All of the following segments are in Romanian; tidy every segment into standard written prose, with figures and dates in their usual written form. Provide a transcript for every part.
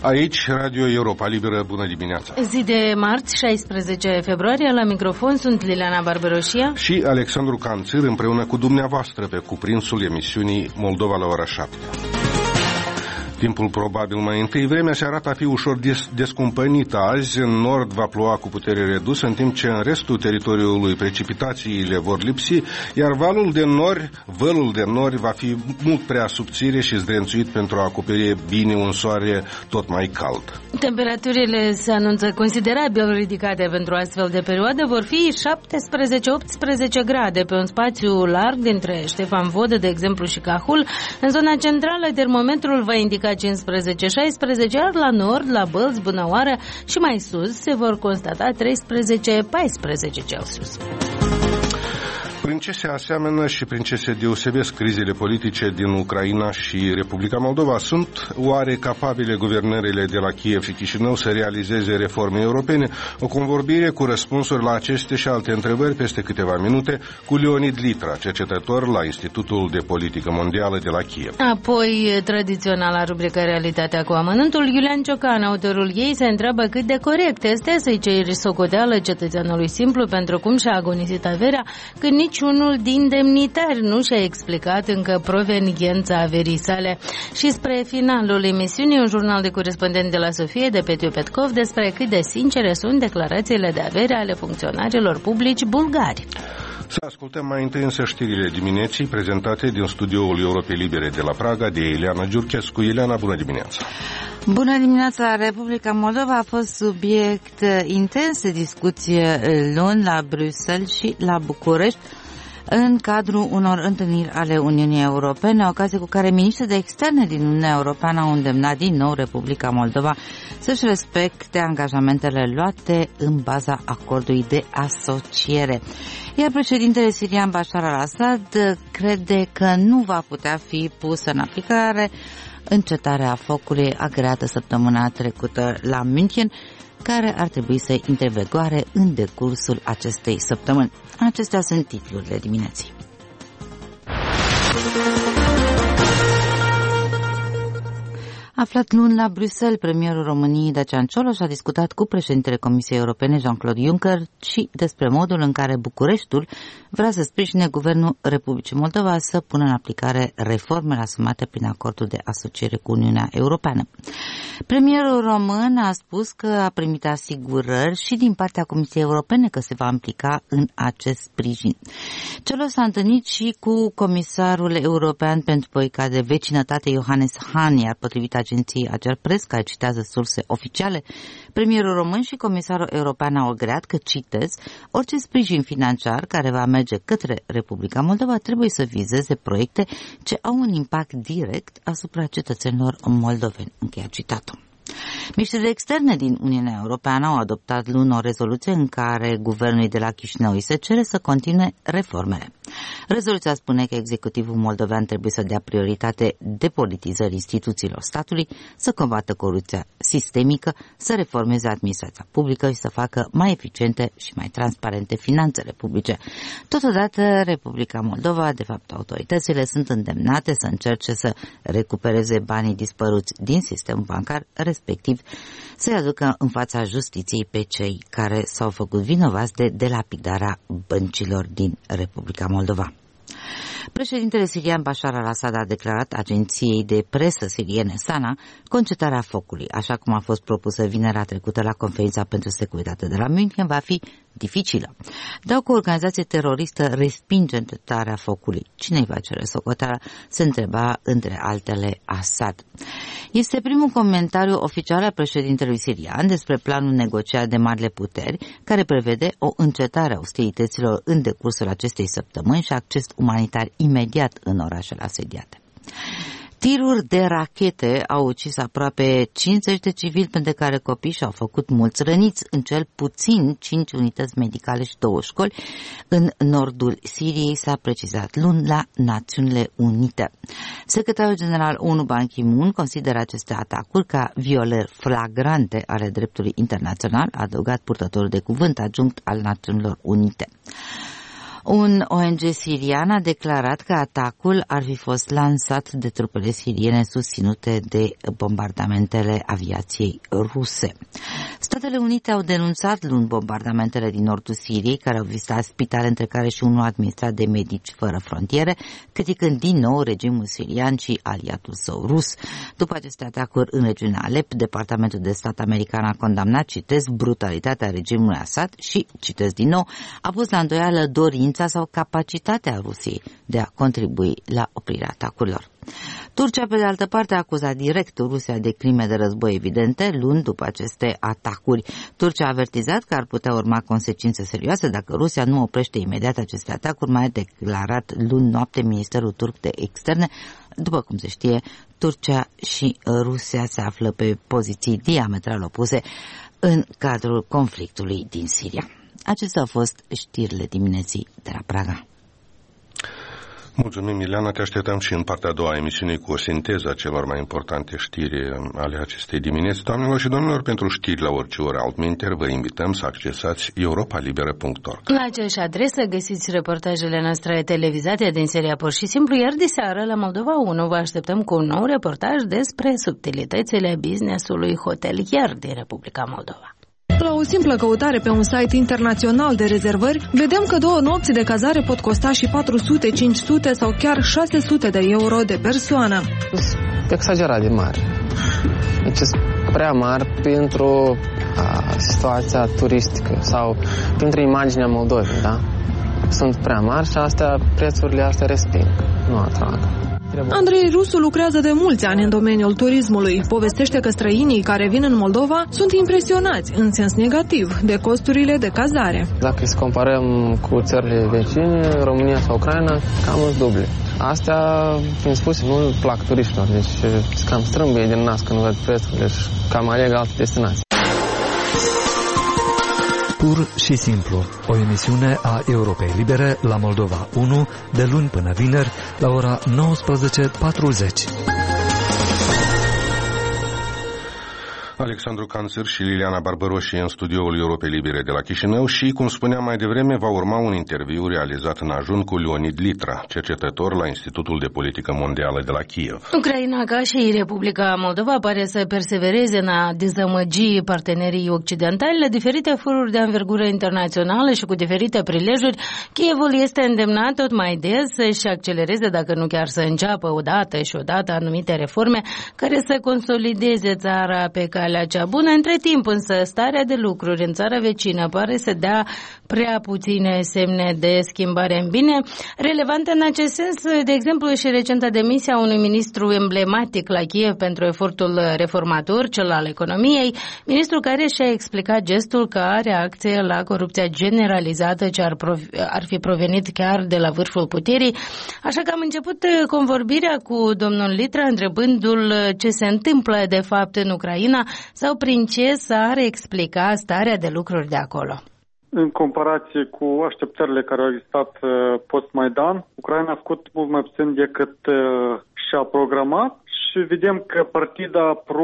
Aici, Radio Europa Liberă, bună dimineața! Zi de marți, 16 februarie, la microfon sunt Liliana Barberoșia și Alexandru Canțir, împreună cu dumneavoastră pe cuprinsul emisiunii Moldova la ora 7. Timpul probabil mai întâi. Vremea se arată a fi ușor descumpănită. Azi în nord va ploua cu putere redusă, în timp ce în restul teritoriului precipitațiile vor lipsi, iar vălul de nori va fi mult prea subțire și zdrențuit pentru a acoperi bine un soare tot mai cald. Temperaturile se anunță considerabil ridicate pentru astfel de perioadă. Vor fi 17-18 grade pe un spațiu larg dintre Ștefan Vodă, de exemplu, și Cahul. În zona centrală, termometrul va indica 15-16, iar la nord, la Bălți, Bunăoară și mai sus se vor constata 13-14 Celsius. Prin ce se aseamănă și prin ce se deosebesc crizele politice din Ucraina și Republica Moldova? Sunt oare capabile guvernările de la Kiev și Chișinău să realizeze reforme europene? O convorbire cu răspunsuri la aceste și alte întrebări peste câteva minute cu Leonid Litra, cercetător la Institutul de Politică Mondială de la Kiev. Apoi, tradiționala rubrică Realitatea cu amănuntul, Iulian Ciocan, autorul ei, se întreabă cât de corect este să-i ceri socoteală cetățeanului simplu pentru cum și-a agonisit averea, când niciunul din demnitari nu și-a explicat încă proveniența averii sale. Și spre finalul emisiunii, un jurnal de corespondent de la Sofie, de Petiu Petkov, despre cât de sincere sunt declarațiile de avere ale funcționarilor publici bulgari. Să ascultăm mai întâi însă știrile dimineții prezentate din studioul Europei Libere de la Praga de Ileana Giurchescu. Ileana, bună dimineața! Bună dimineața! Republica Moldova a fost subiect intens de discuție luni la Bruxelles și la București în cadrul unor întâlniri ale Uniunii Europene, ocazie cu care miniștrii de externe din Uniunea Europeană au îndemnat din nou Republica Moldova să-și respecte angajamentele luate în baza acordului de asociere. Iar președintele sirian Bashar al-Assad crede că nu va putea fi pusă în aplicare încetarea focului agreată săptămâna trecută la München, care ar trebui să intre în vigoare în decursul acestei săptămâni. Acestea sunt titlurile dimineții. Aflat luni la Bruxelles, premierul României Dacian Cioloș a discutat cu președintele Comisiei Europene Jean-Claude Juncker și despre modul în care Bucureștiul vrea să sprijine Guvernul Republicii Moldova să pună în aplicare reformele asumate prin acordul de asociere cu Uniunea Europeană. Premierul român a spus că a primit asigurări și din partea Comisiei Europene că se va implica în acest sprijin. Cioloș s-a întâlnit și cu comisarul european pentru politica de vecinătate Johannes Hahn, iar potrivit agenției Agerpres, care citează surse oficiale, premierul român și comisarul european au agreat că, citez, orice sprijin financiar care va merge către Republica Moldova trebuie să vizeze proiecte ce au un impact direct asupra cetățenilor moldoveni. Încheia citatul. Miniștrii de externe din Uniunea Europeană au adoptat luni o rezoluție în care guvernul de la Chișinău îi se cere să continue reformele. Rezoluția spune că executivul moldovean trebuie să dea prioritate depolitizării instituțiilor statului, să combată corupția sistemică, să reformeze administrația publică și să facă mai eficiente și mai transparente finanțele publice. Totodată, Republica Moldova, de fapt autoritățile, sunt îndemnate să încerce să recupereze banii dispăruți din sistemul bancar, respectiv să-i aducă în fața justiției pe cei care s-au făcut vinovați de delapidarea băncilor din Republica Moldova. Președintele sirian Bashar al-Assad a declarat agenției de presă siriene SANA concetarea focului, așa cum a fost propusă vinerea trecută la conferința pentru securitate de la München, va fi dificilă. Dacă o organizație teroristă respinge încetarea focului, cine îi va cere socoteala? Se întreba între altele Assad. Este primul comentariu oficial al președintelui sirian despre planul negociat de marile puteri, care prevede o încetare a ostilităților în decursul acestei săptămâni și acces umanitar imediat în orașele asediate. Tiruri de rachete au ucis aproape 50 de civili, pentru care copii și-au făcut mulți răniți în cel puțin 5 unități medicale și 2 școli în nordul Siriei, s-a precizat luni la Națiunile Unite. Secretarul general ONU Ban Ki-moon consideră aceste atacuri ca violări flagrante ale dreptului internațional, a adăugat purtătorul de cuvânt adjunct al Națiunilor Unite. Un ONG sirian a declarat că atacul ar fi fost lansat de trupele siriene susținute de bombardamentele aviației ruse. Statele Unite au denunțat luni bombardamentele din nordul Siriei, care au vizat spitale, între care și unul administrat de Medici Fără Frontiere, criticând din nou regimul sirian și aliatul său rus. După aceste atacuri în regiunea Alep, Departamentul de Stat american a condamnat, citez, brutalitatea regimului Assad și, citez din nou, a pus la îndoială dorința sau capacitatea Rusiei de a contribui la oprirea atacurilor. Turcia, pe de altă parte, a acuzat direct Rusia de crime de război evidente luni după aceste atacuri. Turcia a avertizat că ar putea urma consecințe serioase dacă Rusia nu oprește imediat aceste atacuri, mai a declarat luni noapte Ministerul Turc de Externe. După cum se știe, Turcia și Rusia se află pe poziții diametral opuse în cadrul conflictului din Siria. Acestea au fost știrile dimineții de la Praga. Mulțumim, Ileana, te așteptăm și în partea a doua a emisiunii cu o sinteză a celor mai importante știri ale acestei dimineți. Doamnelor și domnilor, pentru știri la orice oră altminteri, vă invităm să accesați europalibera.org. La aceeași adresă găsiți reportajele noastre televizate din seria Pur și Simplu, iar diseară la Moldova 1 vă așteptăm cu un nou reportaj despre subtilitățile business-ului hotelier din Republica Moldova. La o simplă căutare pe un site internațional de rezervări, vedem că 2 nopți de cazare pot costa și 400, 500 sau chiar 600 de euro de persoană. Exagerat de mari. Deci sunt prea mari pentru situația turistică sau pentru imaginea Moldovei, da? Sunt prea mari și prețurile astea resping, nu atrag. Andrei Rusu lucrează de mulți ani în domeniul turismului. Povestește că străinii care vin în Moldova sunt impresionați, în sens negativ, de costurile de cazare. Dacă să comparăm cu țările vecine, România sau Ucraina, cam sunt duble. Astea, fiind spuse, nu plac turiștilor, deci cam strâmbie din nas când văd prețurile și cam aleg alte destinații. Pur și simplu, o emisiune a Europei Libere la Moldova 1, de luni până vineri, la ora 19:40. Alexandru Canțăr și Liliana Barbăroși în studioul Europei Libere de la Chișinău și, cum spuneam mai devreme, va urma un interviu realizat în ajun cu Leonid Litra, cercetător la Institutul de Politică Mondială de la Kiev. Ucraina, ca și Republica Moldova, pare să persevereze în a dezamăgi partenerii occidentali la diferite foruri de anvergură internațională și cu diferite prilejuri. Kievul este îndemnat tot mai des să-și accelereze, dacă nu chiar să înceapă odată anumite reforme care să consolideze țara pe calea cea bună. Între timp, însă, starea de lucruri în țara vecină pare să dea prea puține semne de schimbare în bine. Relevantă în acest sens, de exemplu, și recenta demisia unui ministru emblematic la Kiev pentru efortul reformator, cel al economiei, ministru care și-a explicat gestul ca reacție la corupția generalizată ce ar fi provenit chiar de la vârful puterii. Așa că am început convorbirea cu domnul Litra, întrebându-l ce se întâmplă de fapt în Ucraina sau prin ce s-ar explica starea de lucruri de acolo. În comparație cu așteptările care au existat post-Maidan, Ucraina a făcut mult mai puțin decât și-a programat și vedem că partida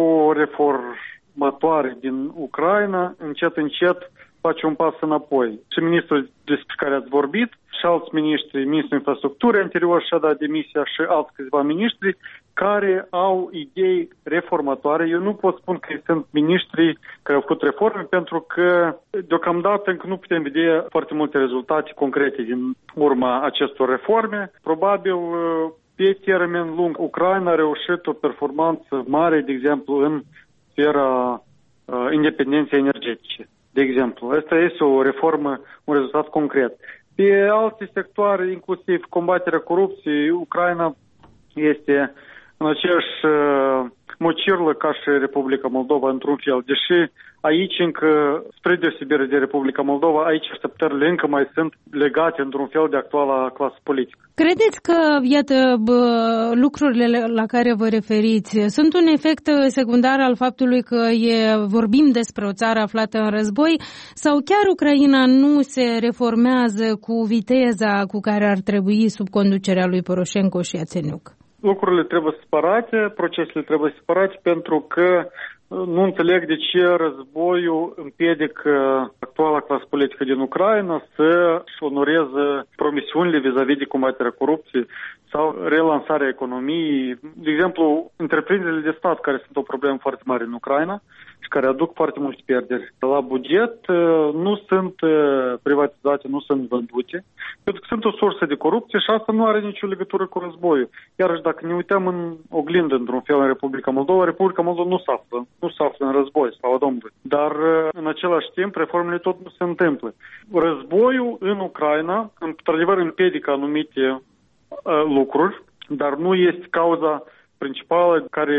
pro-reformatoare din Ucraina încet face un pas înapoi. Și ministrul despre care ați vorbit și alți miniștri, ministrul infrastructurii anterior și-a dat demisia și alți câțiva miniștri care au idei reformatoare. Eu nu pot spune că sunt miniștri care au făcut reforme pentru că deocamdată încă nu putem vedea foarte multe rezultate concrete din urma acestor reforme. Probabil pe termen lung Ucraina a reușit o performanță mare, de exemplu, în sfera independenței energetice. De exemplu, asta este o reformă, un rezultat concret. Pe alte sectoare, inclusiv combaterea corupției, Ucraina este în aceeași mocirlă ca și Republica Moldova, într-un fel. Deși aici încă, spre deosebire de Republica Moldova, aici așteptările încă mai sunt legate într-un fel de actuala clasă politică. Credeți că, iată, lucrurile la care vă referiți sunt un efect secundar al faptului că vorbim despre o țară aflată în război sau chiar Ucraina nu se reformează cu viteza cu care ar trebui sub conducerea lui Poroșenko și Iațeniuc? Lucrurile trebuie separate, procesele trebuie separate pentru că Nu înțeleg de ce războiul împiedică actuala clasă politică din Ucraina să-și onoreze promisiunile vis-a-vis de combaterea corupției sau relansarea economiei. De exemplu, întreprinderile de stat, care sunt o problemă foarte mare în Ucraina și care aduc foarte multe pierderi la buget, nu sunt privatizate, nu sunt vândute, pentru că sunt o sursă de corupție și asta nu are nicio legătură cu războiul. Iarăși, dacă ne uităm în oglindă, într-un fel, în Republica Moldova, Republica Moldova nu se află în război, slavă Domnului. Dar, în același timp, reformele tot nu se întâmplă. Războiul în Ucraina, într-adevăr, împiedică anumite lucruri, dar nu este cauza principală care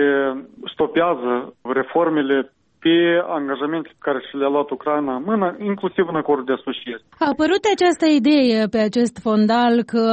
stopează reformele pe angajamente pe care și le-a luat Ucraina în mână, inclusiv în acordul de asociere. A apărut această idee pe acest fondal că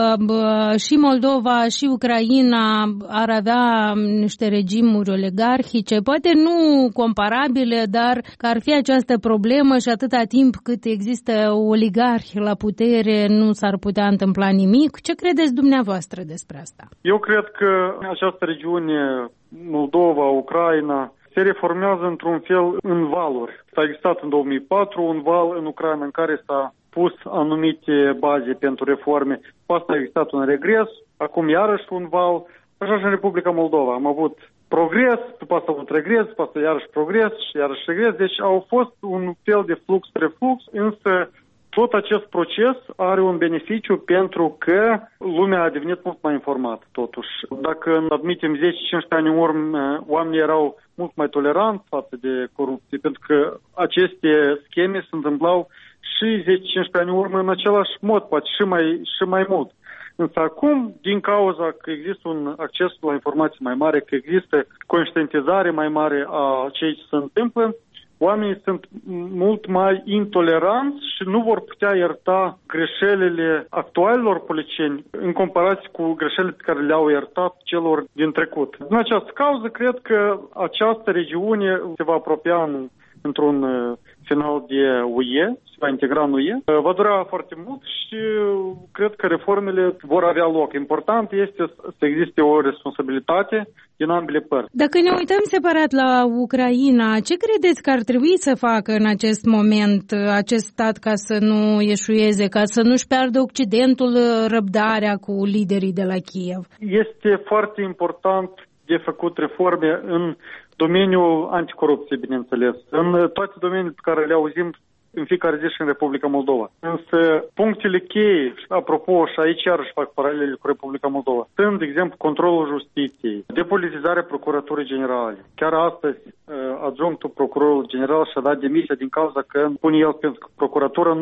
și Moldova și Ucraina ar avea niște regimuri oligarhice, poate nu comparabile, dar că ar fi această problemă și atâta timp cât există oligarhi la putere nu s-ar putea întâmpla nimic. Ce credeți dumneavoastră despre asta? Eu cred că această regiune, Moldova, Ucraina, se reformează într-un fel în valuri. S-a existat în 2004 un val în Ucraina în care s-a pus anumite baze pentru reforme. După asta a existat un regres, acum iarăși un val. Așa și în Republica Moldova. Am avut progres, după asta a avut regres, după asta iarăși progres și iarăși regres. Deci au fost un fel de flux-reflux, însă tot acest proces are un beneficiu pentru că lumea a devenit mult mai informată, totuși. Dacă admitem 10-15 ani în urmă, oamenii erau mult mai toleranți față de corupție, pentru că aceste scheme se întâmplau și 10-15 ani în urmă în același mod, poate și mai mult. Însă acum, din cauza că există un acces la informații mai mare, că există conștientizare mai mare a ceea ce se întâmplă, oamenii sunt mult mai intoleranți și nu vor putea ierta greșelile actualilor politicieni în comparație cu greșelile pe care le-au iertat celor din trecut. În această cauză, cred că această regiune se va apropia într-un final de UE, se va integra în UE. Va dura foarte mult și cred că reformele vor avea loc. Important este să existe o responsabilitate din ambele părți. Dacă ne uităm separat la Ucraina, ce credeți că ar trebui să facă în acest moment acest stat ca să nu eșueze, ca să nu-și piardă Occidentul răbdarea cu liderii de la Kiev? Este foarte important de făcut reforme în domeniul anticorupție, bineînțeles, în toate domeniile pe care le auzim în fiecare zi și în Republica Moldova. Însă punctele cheie, apropo, și aici iarăși fac paralele cu Republica Moldova, sunt, de exemplu, controlul justiției, depolitizarea Procuraturii Generale. Chiar astăzi, adjunctul procurorul general și-a dat demisia din cauza că pune el pentru că procuratura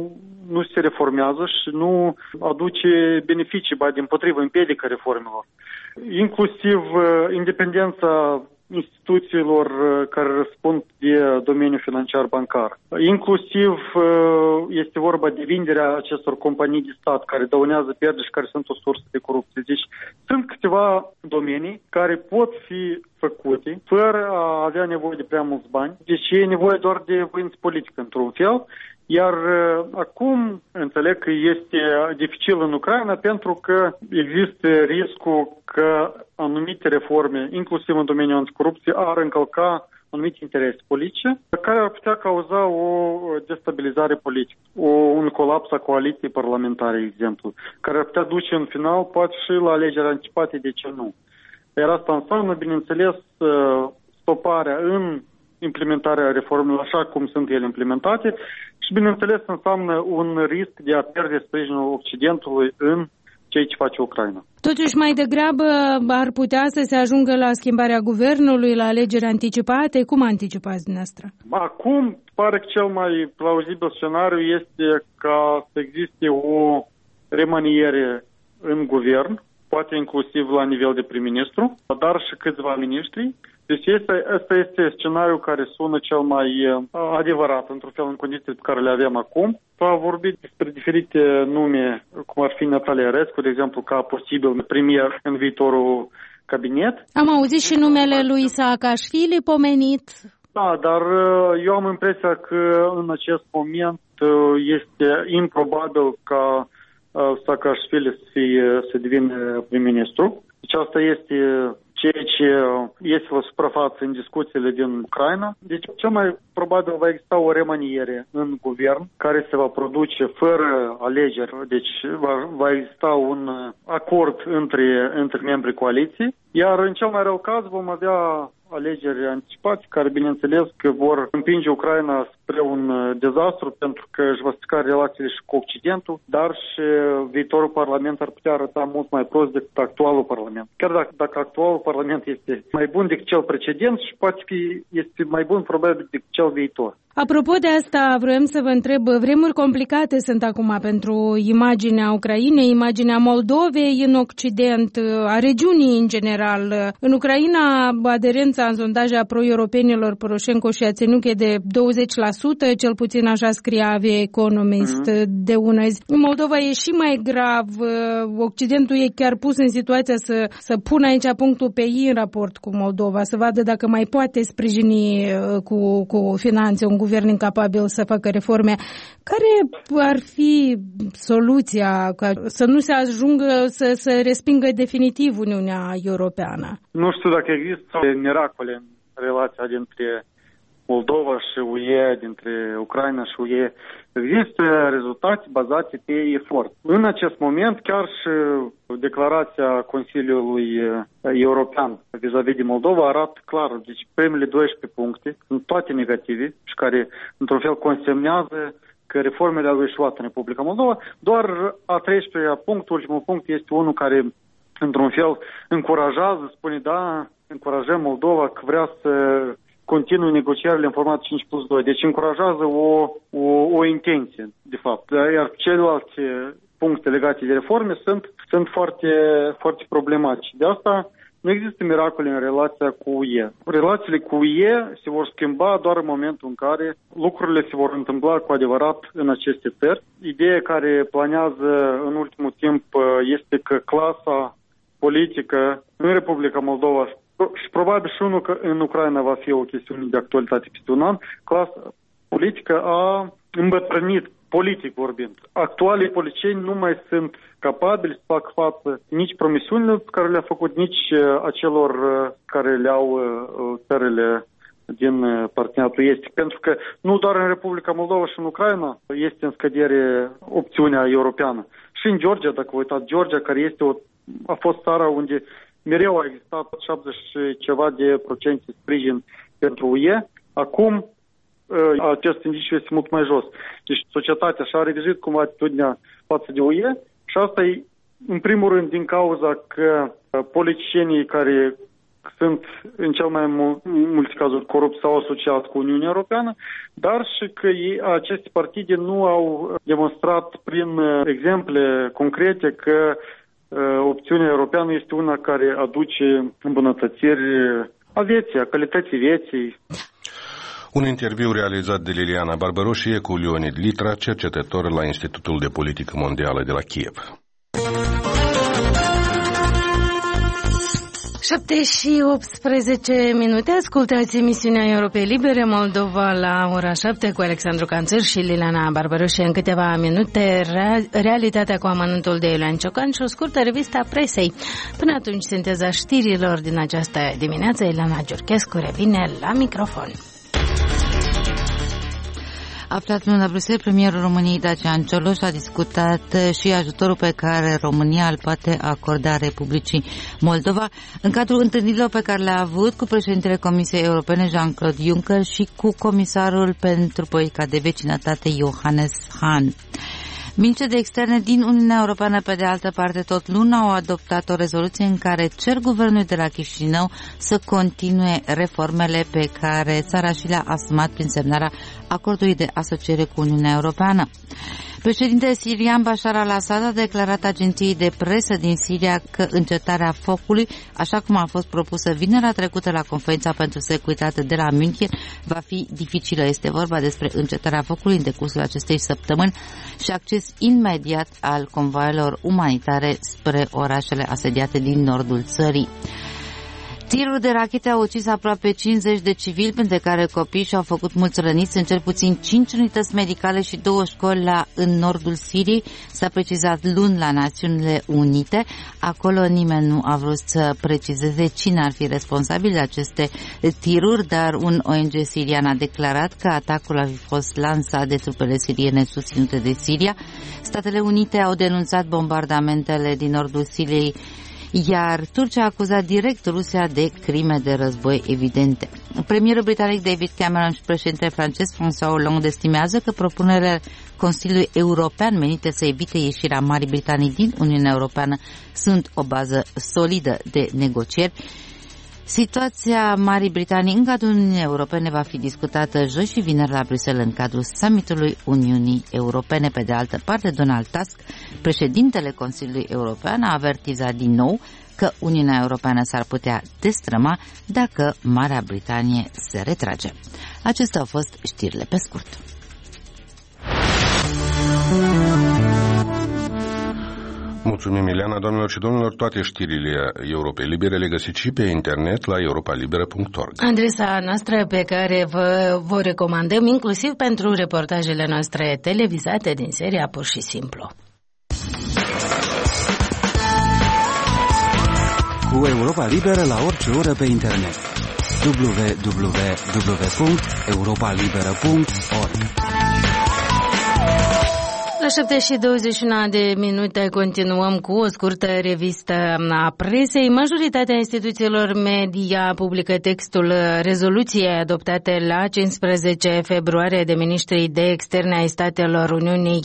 nu se reformează și nu aduce beneficii, ba dimpotrivă, împiedică reformelor. Inclusiv independența instituțiilor care răspund de domeniul financiar bancar. Inclusiv este vorba de vinderea acestor companii de stat care dăunează pierderi și care sunt o sursă de corupție. Deci sunt câteva domenii care pot fi făcute fără a avea nevoie de prea mulți bani. Deci e nevoie doar de voință politică într-un fel. Iar acum înțeleg că este dificil în Ucraina pentru că există riscul că anumite reforme, inclusiv în domeniul anticorupției, ar încălca anumite interese politice, care ar putea cauza o destabilizare politică, un colaps a coaliției parlamentare, de exemplu, care ar putea duce în final, poate și la alegeri anticipate, de ce nu. Iar asta înseamnă, bineînțeles, stoparea în implementarea reformelor așa cum sunt ele implementate și, bineînțeles, înseamnă un risc de a pierde sprijinul Occidentului în ceea ce face Ucraina. Totuși, mai degrabă ar putea să se ajungă la schimbarea guvernului, la alegeri anticipate. Cum anticipați dumneavoastră? Acum, pare că cel mai plauzibil scenariu este ca să existe o remaniere în guvern, poate inclusiv la nivel de prim-ministru, dar și câțiva miniștri. Deci ăsta este scenariul care sună cel mai adevărat, într-un fel, în condițiile pe care le avem acum. S-a vorbit despre diferite nume, cum ar fi Natalia Erescu, de exemplu, ca posibil premier în viitorul cabinet. Am auzit și numele lui Saakashvili pomenit. Da, dar eu am impresia că în acest moment este improbabil ca Saakashvili să devină prim-ministru. Deci asta este ceea ce este la suprafață în discuțiile din Ucraina. Deci, cel mai probabil va exista o remaniere în guvern care se va produce fără alegeri. Deci, va exista un acord între membrii coaliției. Iar în cel mai rău caz vom avea alegeri anticipate, care bineînțeles că vor împinge Ucraina spre un dezastru pentru că își va strica relațiile și cu Occidentul, dar și viitorul Parlament ar putea arăta mult mai prost decât actualul Parlament. Chiar dacă actualul Parlament este mai bun decât cel precedent și poate fi este mai bun probabil decât cel viitor. Apropo de asta, vroiam să vă întreb, vremuri complicate sunt acum pentru imaginea Ucrainei, imaginea Moldovei în Occident, a regiunii în general. În Ucraina, aderența în sondaje a pro-europenilor Poroșenko și Iațeniuc e de 20%, cel puțin așa scria The Economist de una zi. În Moldova e și mai grav, Occidentul e chiar pus în situația să pună aici punctul pe I în raport cu Moldova, să vadă dacă mai poate sprijini cu finanțe un guvern incapabil să facă reforme. Care ar fi soluția ca să nu se ajungă să respingă definitiv Uniunea Europeană? Nu știu dacă există miracole în relația dintre Moldova și UE, dintre Ucraina și UE. Există rezultate bazate pe efort. În acest moment, chiar și declarația Consiliului European vis-a-vis de Moldova arată clar. Deci primele 12 puncte sunt toate negative și care, într-un fel, consemnează că reformele au eșuat în Republica Moldova. Doar a 13-a punct, ultimul punct, este unul care, într-un fel, încurajează, spune, da, încurajăm Moldova că vrea să continui negocierile în format 5+2. Deci încurajează o intenție, de fapt. Iar celelalte puncte legate de reforme sunt foarte, foarte problematice. De asta nu există miracole în relația cu UE. Relațiile cu UE se vor schimba doar în momentul în care lucrurile se vor întâmpla cu adevărat în aceste țări. Ideea care planează în ultimul timp este că clasa politică în Republica Moldova și probabil și în Ucraina va fi o chestiune de actualitate peste un an, clasa politică a îmbătrânit, politic vorbind. Actualii politicieni nu mai sunt capabili să facă față nici promisiunilor pe care le-a făcut, nici acelor care le-au țările din parteneriatul estic. Pentru că nu doar în Republica Moldova și în Ucraina este în scădere opțiunea europeană. Și în Georgia, dacă vă uitați, Georgia, care a fost țara unde mereu a existat 70 și ceva de procente sprijin pentru UE. Acum acest indiciu este mult mai jos. Deci societatea și-a revizuit cumva atitudinea față de UE și asta e în primul rând din cauza că politicienii care sunt în cel mai multe cazuri corupți s-au asociat cu Uniunea Europeană, dar și că aceste partide nu au demonstrat prin exemple concrete că opțiunea europeană este una care aduce îmbunătățiri a vieții, a calității vieții. Un interviu realizat de Liliana Barbaroșie cu Leonid Litra, cercetător la Institutul de Politică Mondială de la Kiev. 7:18. Ascultați emisiunea Europei Libere Moldova la ora 7 cu Alexandru Canțăr și Liliana Barbaroșie. În câteva minute, realitatea cu amănuntul de Iulian Ciocan și o scurtă revistă a presei. Până atunci, sinteza știrilor din această dimineață. Elena Giurchescu revine la microfon. Aflat luni la Bruxelles, premierul României Dacian Cioloș a discutat și ajutorul pe care România îl poate acorda Republicii Moldova în cadrul întâlnirilor pe care le-a avut cu președintele Comisiei Europene Jean-Claude Juncker și cu comisarul pentru politica de vecinătate Johannes Hahn. Ministrii de externe din Uniunea Europeană, pe de altă parte, tot luna au adoptat o rezoluție în care cer guvernului de la Chișinău să continue reformele pe care țara și le-a asumat prin semnarea acordului de asociere cu Uniunea Europeană. Președintele sirian Bashar al-Assad a declarat agenției de presă din Siria că încetarea focului, așa cum a fost propusă vinerea trecută la conferința pentru securitate de la München, va fi dificilă. Este vorba despre încetarea focului în decursul acestei săptămâni și acces imediat al convoaielor umanitare spre orașele asediate din nordul țării. Tiruri de rachete au ucis aproape 50 de civili, printre care copii, și au făcut mulți răniți în cel puțin 5 unități medicale și 2 școli în nordul Siriei, s-a precizat luni la Națiunile Unite. Acolo nimeni nu a vrut să precizeze cine ar fi responsabil de aceste tiruri, dar un ONG sirian a declarat că atacul ar fi fost lansat de trupele siriene susținute de Siria. Statele Unite au denunțat bombardamentele din nordul Siriei, iar Turcia a acuzat direct Rusia de crime de război evidente. Premierul britanic David Cameron și președintele francez François Hollande estimează că propunerile Consiliului European menite să evite ieșirea Marii Britanii din Uniunea Europeană sunt o bază solidă de negocieri. Situația Marii Britanii în cadrul Uniunii Europene va fi discutată joi și vineri la Bruxelles în cadrul summitului Uniunii Europene. Pe de altă parte, Donald Tusk, președintele Consiliului European, a avertizat din nou că Uniunea Europeană s-ar putea destrăma dacă Marea Britanie se retrage. Acestea au fost știrile pe scurt. Mulțumim, Ileana. Doamnelor și domnilor, toate știrile Europei Libere le găsiți și pe internet la europalibera.org. Adresa noastră pe care vă recomandăm inclusiv pentru reportajele noastre televizate din seria Pur și Simplu. Cu Europa Liberă la orice oră pe internet. www.europalibera.org. La 7:21 de minute continuăm cu o scurtă revistă a presei. Majoritatea instituțiilor media publică textul rezoluției adoptate la 15 februarie de ministrii de externe ai statelor Uniunii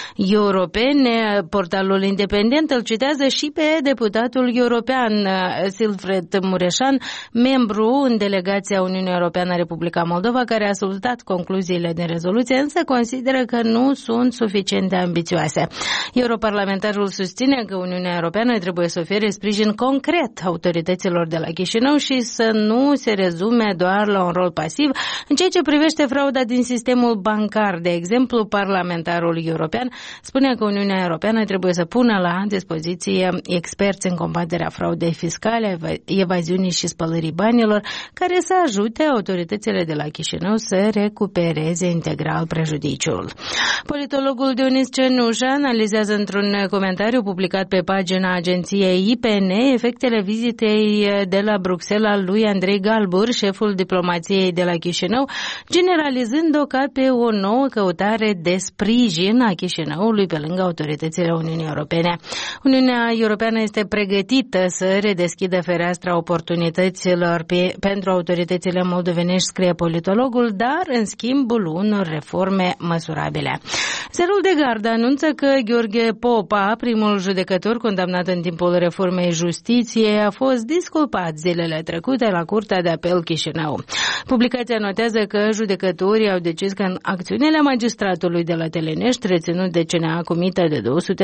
Europene. Portalul independent îl citează și pe deputatul european Silfred Mureșan, membru în delegația Uniunii Europeană Republica Moldova, care a ascultat concluziile din rezoluție, însă consideră că nu sunt suficient de ambițioase. Europarlamentarul susține că Uniunea Europeană trebuie să ofere sprijin concret autorităților de la Chișinău și să nu se rezume doar la un rol pasiv în ceea ce privește frauda din sistemul bancar. De exemplu, parlamentarul european spune că Uniunea Europeană trebuie să pună la dispoziție experți în combaterea fraudei fiscale, evaziunii și spălării banilor, care să ajute autoritățile de la Chișinău să recupereze integral prejudiciul. Politologul Dionis Cenușa analizează într-un comentariu publicat pe pagina agenției IPN efectele vizitei de la Bruxelles al lui Andrei Galbur, șeful diplomației de la Chișinău, generalizând-o ca pe o nouă căutare de sprijin a Chișinăului pe lângă autoritățile Uniunii Europene. Uniunea Europeană este pregătită să redeschidă fereastra oportunităților pentru autoritățile moldovenești, scrie politologul, dar în schimbul unor reforme măsurabile. Zerul de Gardă anunță că Gheorghe Popa, primul judecător condamnat în timpul reformei justiției, a fost disculpat zilele trecute la Curtea de Apel Chișinău. Publicația notează că judecătorii au decis că în acțiunile magistratului de la Telenești, reținut de CNA cu mită de $200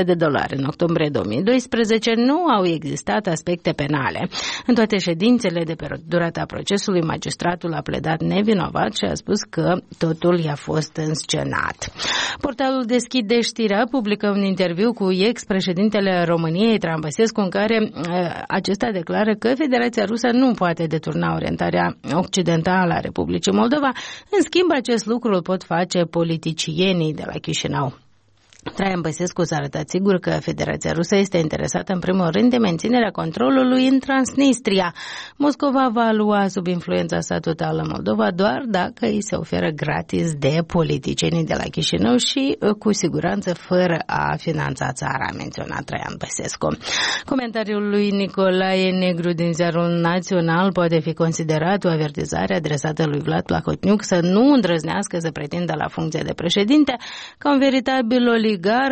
în octombrie 2012, nu au existat aspecte penale. În toate ședințele de pe durata procesului, magistratul a pledat nevinovat și a spus că totul i-a fost înscenat. Portalul Deschide Știrea publică un interviu cu ex-președintele României, Traian Băsescu, în care acesta declară că Federația Rusă nu poate deturna orientarea occidentală a Republicii Moldova. În schimb, acest lucru îl pot face politicienii de la Chișinău. Traian Băsescu s-a arătat sigur că Federația Rusă este interesată în primul rând de menținerea controlului în Transnistria. Moscova va lua sub influența sa totală Moldova doar dacă îi se oferă gratis de politicienii de la Chișinău și cu siguranță fără a finanța țara, a menționat Traian Băsescu. Comentariul lui Nicolae Negru din Ziarul Național poate fi considerat o avertizare adresată lui Vlad Plahotniuc să nu îndrăznească să pretindă la funcție de președinte. Ca un veritabil oligarh,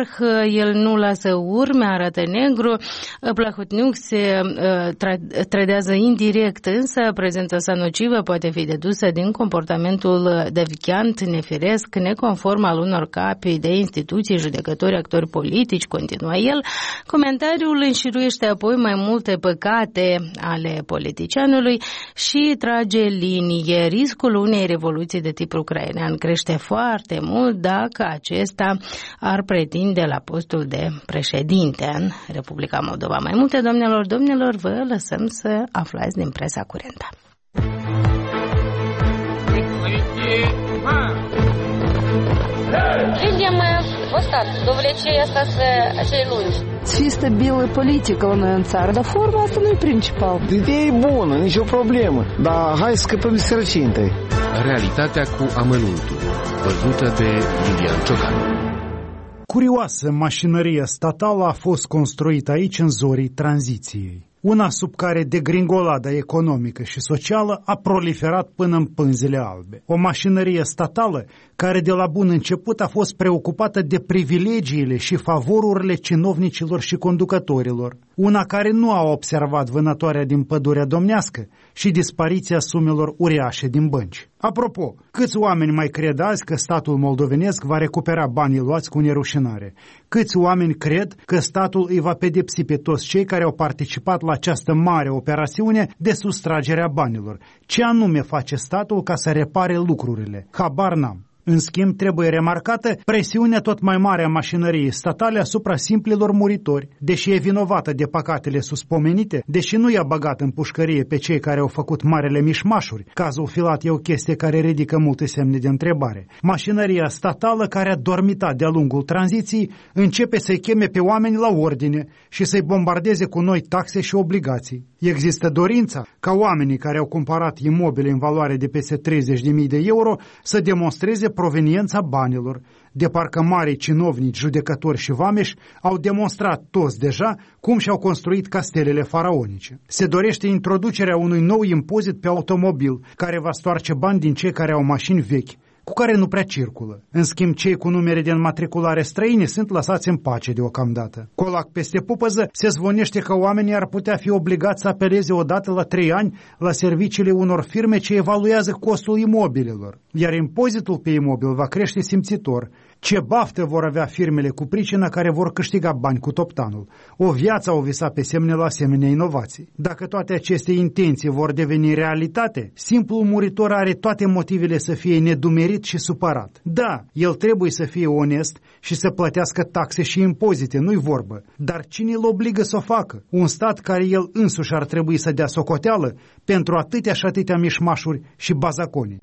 el nu lasă urme, arată Negru. Plahotniuc se trădează indirect, însă prezența sa nocivă poate fi dedusă din comportamentul deviant, nefiresc, neconform al unor capi de instituții, judecători, actori politici, continuă el. Comentariul înșiruiește apoi mai multe păcate ale politicianului și trage linie. Riscul unei revoluții de tip ucrainean crește foarte mult dacă acesta ar pretinde la postul de președinte în Republica Moldova. Mai multe, doamnelor, domnilor, vă lăsăm să aflați din presa curentă. Видим вот так, довлечение остаться acei lungi. Fi stabilă politică la noi în țară, dar forma asta nu e principal. Ideea e bună, nicio problemă, dar hai să scăpăm de sărăcie întâi. Realitatea cu amănuntul, văzută de Iulian Ciocan. Curioasă mașinărie statală a fost construită aici în zorii tranziției. Una sub care degringolada economică și socială a proliferat până în pânzele albe. O mașinărie statală care de la bun început a fost preocupată de privilegiile și favorurile cinovnicilor și conducătorilor. Una care nu a observat vânătoarea din pădurea domnească și dispariția sumelor uriașe din bănci. Apropo, câți oameni mai cred azi că statul moldovenesc va recupera banii luați cu nerușinare? Câți oameni cred că statul îi va pedepsi pe toți cei care au participat la această mare operațiune de sustragere a banilor? Ce anume face statul ca să repare lucrurile? Habar n-am. În schimb, trebuie remarcată presiunea tot mai mare a mașinăriei statale asupra simplilor muritori, deși e vinovată de păcatele suspomenite, deși nu i-a băgat în pușcărie pe cei care au făcut marele mișmașuri. Cazul Filat e o chestie care ridică multe semne de întrebare. Mașinăria statală, care a dormitat de-a lungul tranziției, începe să-i cheme pe oameni la ordine și să-i bombardeze cu noi taxe și obligații. Există dorința ca oamenii care au cumpărat imobile în valoare de peste 30.000 de euro să demonstreze proveniența banilor, de parcă marii cinovnici, judecători și vameși au demonstrat toți deja cum și-au construit castelele faraonice. Se dorește introducerea unui nou impozit pe automobil, care va stoarce bani din cei care au mașini vechi, cu care nu prea circulă. În schimb, cei cu numere de înmatriculare străine sunt lăsați în pace deocamdată. Colac peste pupăză se zvonește că oamenii ar putea fi obligați să apeleze odată la 3 ani la serviciile unor firme ce evaluează costul imobilelor, iar impozitul pe imobil va crește simțitor. Ce baftă vor avea firmele cu pricina care vor câștiga bani cu toptanul. O viață au visat pe semne la asemenea inovații. Dacă toate aceste intenții vor deveni realitate, simplul muritor are toate motivele să fie nedumerit și supărat. Da, el trebuie să fie onest și să plătească taxe și impozite, nu-i vorbă. Dar cine îl obligă să o facă? Un stat care el însuși ar trebui să dea socoteală pentru atâtea și atâtea mișmașuri și bazaconi.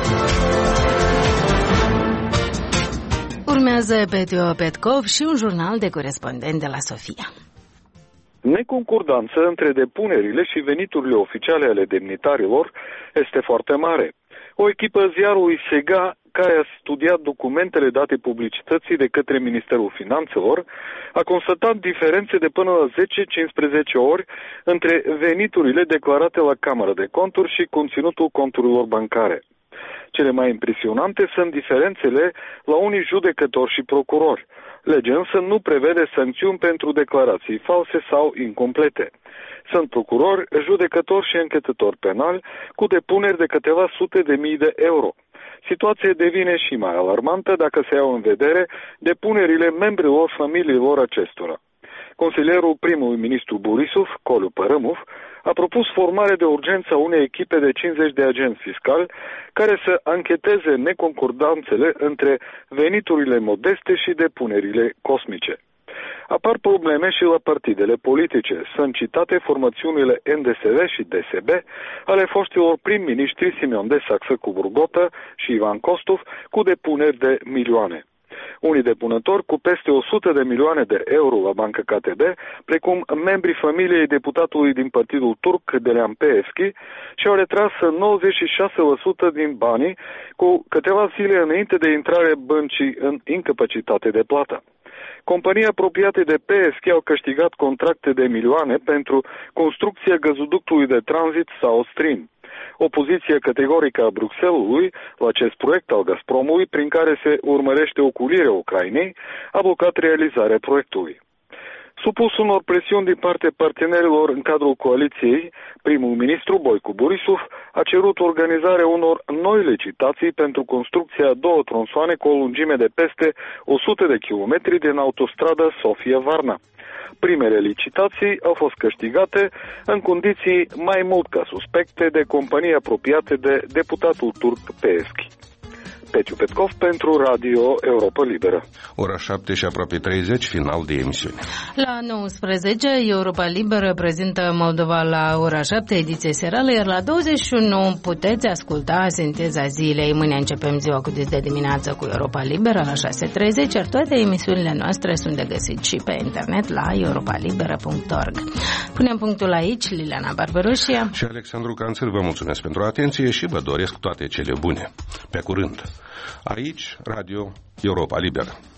Urmează Petio Petkov și un jurnal de corespondent de la Sofia. Neconcordanța între depunerile și veniturile oficiale ale demnitarilor este foarte mare. O echipă ziarului Sega, care a studiat documentele date publicității de către Ministerul Finanțelor, a constatat diferențe de până la 10-15 ori între veniturile declarate la Camera de Conturi și conținutul conturilor bancare. Cele mai impresionante sunt diferențele la unii judecători și procurori. Legea însă nu prevede sancțiuni pentru declarații false sau incomplete. Sunt procurori, judecători și închetători penali cu depuneri de câteva sute de mii de euro. Situația devine și mai alarmantă dacă se iau în vedere depunerile membrilor familiilor acestora. Consilierul primului ministru Borisov, Coliu Părâmov, a propus formarea de urgență a unei echipe de 50 de agenți fiscali care să ancheteze neconcordanțele între veniturile modeste și depunerile cosmice. Apar probleme și la partidele politice. Sunt citate formațiunile NDSV și DSB ale foștilor prim-ministri Simeon de Saxă-Coburgotă și Ivan Kostov cu depuneri de milioane. Unii depunători cu peste 100 de milioane de euro la Banca KTB, precum membrii familiei deputatului din partidul turc Delean Peevski, și-au retras 96% din banii cu câteva zile înainte de intrare băncii în incapacitate de plată. Companii apropiate de Peevski au câștigat contracte de milioane pentru construcția gazoductului de tranzit South Stream. Opoziția categorică a Bruxellesului la acest proiect al Gazpromului, prin care se urmărește oculirea Ucrainei, a blocat realizarea proiectului. Supus unor presiuni din partea partenerilor în cadrul coaliției, primul ministru Boicu Borisov a cerut organizarea unor noi licitații pentru construcția a 2 tronsoane cu o lungime de peste 100 de kilometri din autostrada Sofia-Varna. Primele licitații au fost câștigate în condiții mai mult ca suspecte de companii apropiate de deputatul turc Peevski. Petiu Petkov pentru Radio Europa Liberă. Ora 7 și aproape 30, final de emisiune. La 19, Europa Liberă prezintă Moldova la ora 7, ediție serală, iar la 21 puteți asculta Sinteza zilei. Mâine începem ziua cu de dimineață cu Europa Liberă la 6:30, iar toate emisiunile noastre sunt de găsit și pe internet la europalibera.org. Punem punctul aici, Liliana Barbaroșia și Alexandru Canțel, vă mulțumesc pentru atenție și vă doresc toate cele bune. Pe curând. Aici, Radio Europa Liberă.